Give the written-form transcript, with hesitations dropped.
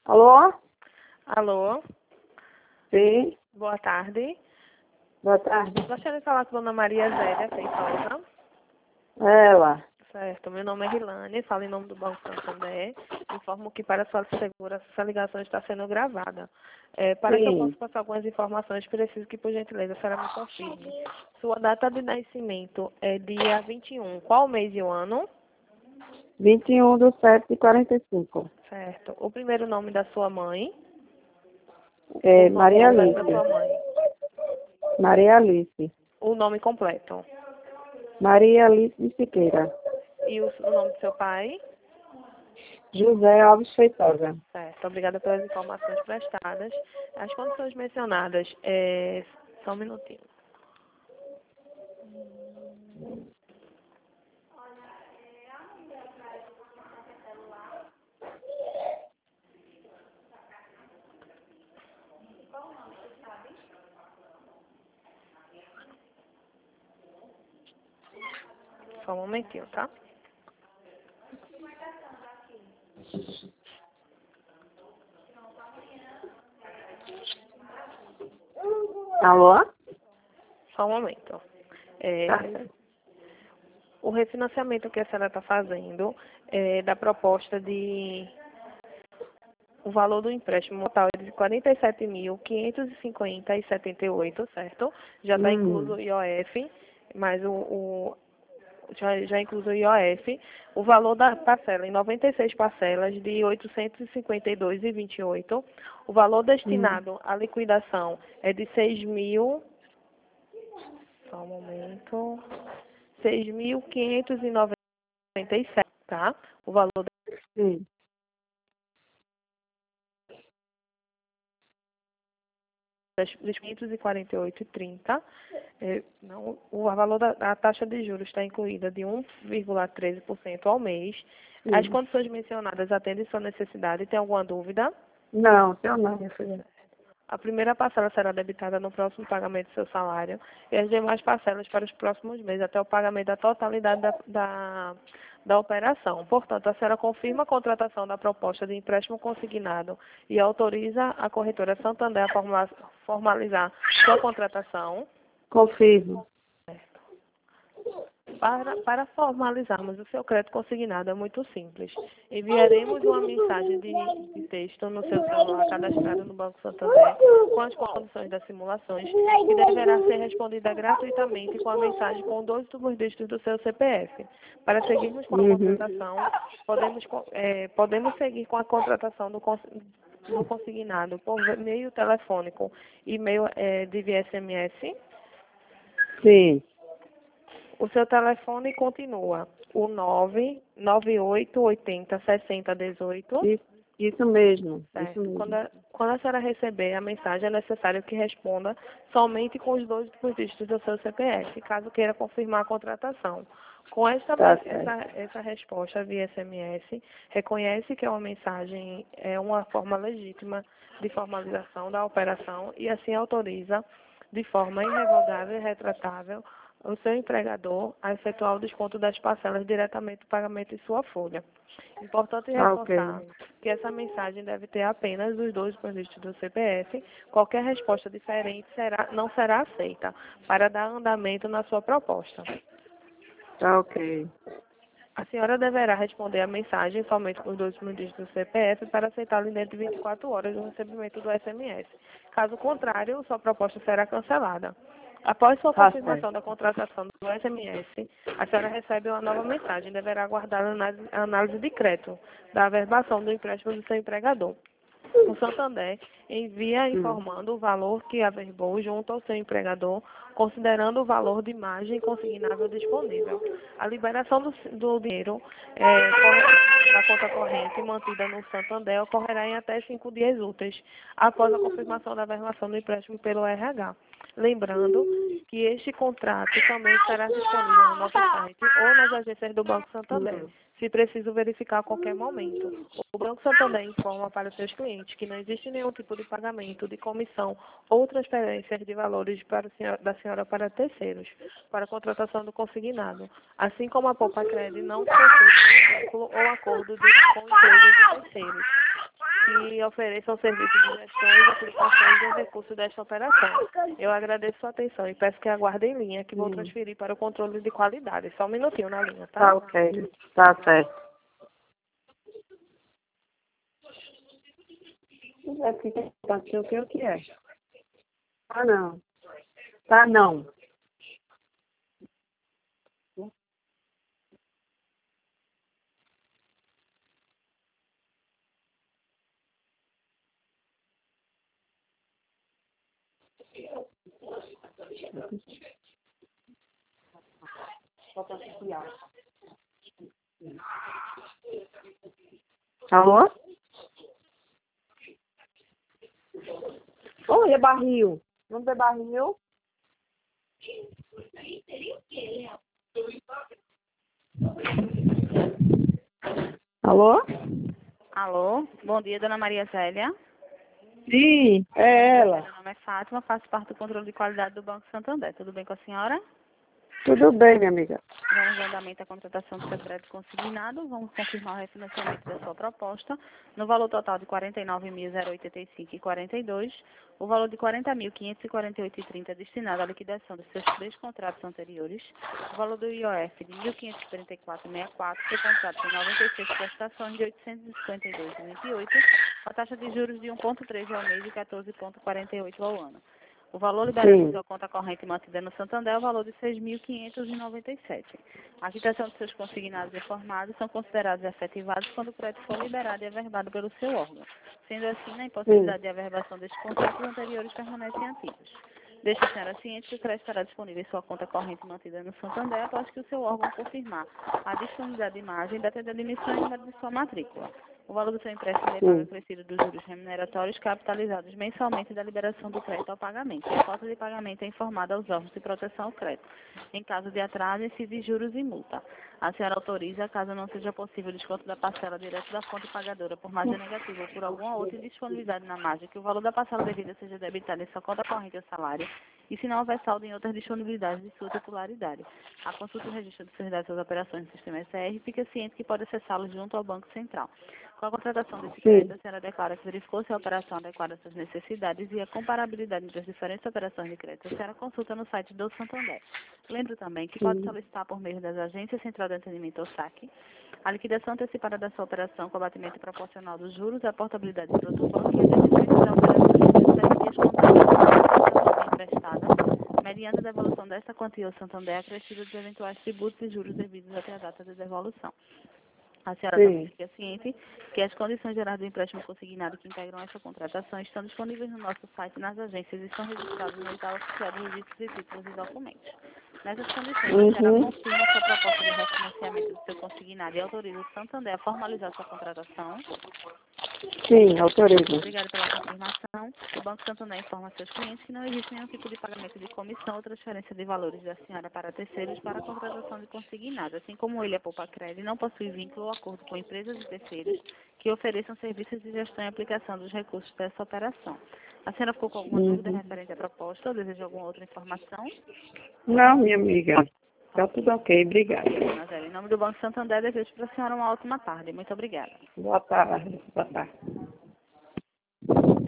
Alô? Alô, Sim, boa tarde. boa tarde. Gostaria de falar com a dona Maria Zélia Feitosa. Ela. Certo, meu nome é Rilane, falo em nome do Banco Santander. Informo que para sua segurança essa ligação está sendo gravada. Para que eu possa Sim, passar algumas informações, preciso que, por gentileza, a senhora me confirme. Sua data de nascimento é dia 21. Qual o mês e o ano? 21/7/45. Certo. O primeiro nome da sua mãe? O É nome Maria completo da Alice. sua mãe? Maria Alice. O nome completo. Maria Alice de Siqueira. E o nome do seu pai? José Alves Feitosa. Certo, obrigada pelas informações prestadas. As condições mencionadas, só um minutinho. Só um momentinho, tá? Alô? Só um momento. Tá. O refinanciamento que a senhora está fazendo da proposta de... O valor do empréstimo total é de 47.550,78, certo? Já está incluso o IOF, mas já incluso o IOF. O valor da parcela em 96 parcelas de 852,28. O valor destinado à liquidação é de 6.000... Só um momento. 6.597, tá? O valor Sim. dos 548,30. Não, o valor da taxa de juros está incluída de 1,13% ao mês. As Sim. condições mencionadas atendem sua necessidade. Tem alguma dúvida? Não, seu não, minha filha. A primeira parcela será debitada no próximo pagamento do seu salário e as demais parcelas para os próximos meses, até o pagamento da totalidade da operação. Portanto, a senhora confirma a contratação da proposta de empréstimo consignado e autoriza a corretora Santander a formalizar sua contratação. Confirmo. Para formalizarmos o seu crédito consignado é muito simples. Enviaremos uma mensagem de texto no seu celular cadastrado no Banco Santander com as condições das simulações que deverá ser respondida gratuitamente com a mensagem com 2 últimos dígitos do seu CPF. Para seguirmos com a contratação, podemos seguir com a contratação do consignado por meio telefônico e meio de via SMS. Sim. O seu telefone continua o 998806018. Isso mesmo. Isso Certo. mesmo. Quando a senhora receber a mensagem, é necessário que responda somente com os 2 últimos dígitos do seu CPF, caso queira confirmar a contratação. Com Tá certo. essa resposta via SMS, reconhece que é uma mensagem, é uma forma legítima de formalização da operação e assim autoriza de forma irrevogável e retratável o seu empregador a efetuar o desconto das parcelas diretamente do pagamento em sua folha. Importante Ok. reforçar que essa mensagem deve ter apenas os 2 dígitos do CPF. Qualquer resposta diferente não será aceita para dar andamento na sua proposta. Tá ok. A senhora deverá responder a mensagem somente com os 2 dígitos do CPF para aceitá-lo dentro de 24 horas do recebimento do SMS. Caso contrário, sua proposta será cancelada. Após sua Tá confirmação certo. da contratação do SMS, a senhora recebe uma nova mensagem e deverá aguardar a análise de crédito da averbação do empréstimo do seu empregador. O Santander envia informando o valor que averbou junto ao seu empregador, considerando o valor de margem consignável disponível. A liberação do dinheiro na conta corrente mantida no Santander ocorrerá em até 5 dias úteis, após a confirmação da averbação do empréstimo pelo RH. Lembrando que este contrato também estará disponível no nosso site ou nas agências do Banco Santander, se preciso verificar a qualquer momento. O Banco Santander informa para os seus clientes que não existe nenhum tipo de pagamento de comissão ou transferências de valores da senhora para terceiros, para a contratação do consignado, assim como a Poupa Crédito não possui nenhum vínculo ou acordo com empresas de terceiros. que ofereçam serviços de gestões, aplicações e recursos desta operação. Eu agradeço sua atenção e peço que aguardem em linha, que vou transferir para o controle de qualidade. Só um minutinho na linha, tá? Tá ok. Tá certo. É porque tá aqui o que é? Tá não. Tá não. Alô? Oi, é barril. Vamos ver barril? Alô? Alô, bom dia, dona Maria Zélia. Sim, é ela. Meu nome é Fátima, faço parte do controle de qualidade do Banco Santander. Tudo bem com a senhora? Tudo bem, minha amiga. Vamos dar andamento à contratação do seu crédito consignado. Vamos confirmar o refinanciamento da sua proposta no valor total de R$ 49.085,42. O valor de R$ 40.548,30 destinado à liquidação dos seus 3 contratos anteriores. O valor do IOF de R$ 1.534,64, que contrato tem 96 prestações de R$ 852,28. A taxa de juros de 1,13 ao mês e 14,48 ao ano. O valor liberado em sua conta corrente mantida no Santander é o valor de R$ 6.597. A quitação dos seus consignados informados são considerados efetivados quando o crédito for liberado e averbado pelo seu órgão. Sendo assim, na impossibilidade de averbação destes contratos anteriores permanecem ativos. Deixe a senhora ciente que o crédito estará disponível em sua conta corrente mantida no Santander após que o seu órgão confirmar a disponibilidade de margem, data de admissão e número de sua matrícula. O valor do seu empréstimo é pago acrescido dos juros remuneratórios capitalizados mensalmente da liberação do crédito ao pagamento. E a falta de pagamento é informada aos órgãos de proteção ao crédito. Em caso de atraso, incide juros e multa. A senhora autoriza, caso não seja possível o desconto da parcela direto da fonte pagadora por margem negativa ou por alguma outra indisponibilidade na margem, que o valor da parcela devida seja debitado em sua conta corrente ou salário, e se não houver saldo em outras disponibilidades de sua titularidade. A consulta e o registro dos seus dados das operações do sistema SR fica ciente que pode acessá-los junto ao Banco Central. Com a contratação desse crédito, a senhora declara que verificou se a operação adequada às suas necessidades e a comparabilidade entre as diferentes operações de crédito. A senhora consulta no site do Santander. Lembro também que pode solicitar por meio das agências Central de Atendimento ou SAC a liquidação antecipada da sua operação com abatimento proporcional dos juros, a portabilidade para outro banco e a deficiência da operação de 7 dias contados emprestada, mediante a devolução desta quantia ao Santander acrescida dos eventuais tributos e juros devidos até a data de devolução. A senhora também fica ciente que as condições gerais do empréstimo consignado que integram essa contratação estão disponíveis no nosso site nas agências e são registradas no edital oficial de registros de títulos e documentos. Nessas condições, a senhora confirma sua proposta de refinanciamento do seu consignado e autoriza o Santander a formalizar sua contratação. Sim, autorizo. Obrigada pela confirmação. O Banco Santander informa a seus clientes que não existe nenhum tipo de pagamento de comissão ou transferência de valores da senhora para terceiros para a contratação de consignado. Assim como ele, a Poupa Crédito, não possui vínculo ou acordo com empresas e terceiros que ofereçam serviços de gestão e aplicação dos recursos dessa operação. A senhora ficou com alguma dúvida referente à proposta ou deseja alguma outra informação? Não, minha amiga. Tá tudo ok, obrigada. Em nome do Banco Santander, desejo para a senhora uma ótima tarde. Muito obrigada. Boa tarde. Boa tarde.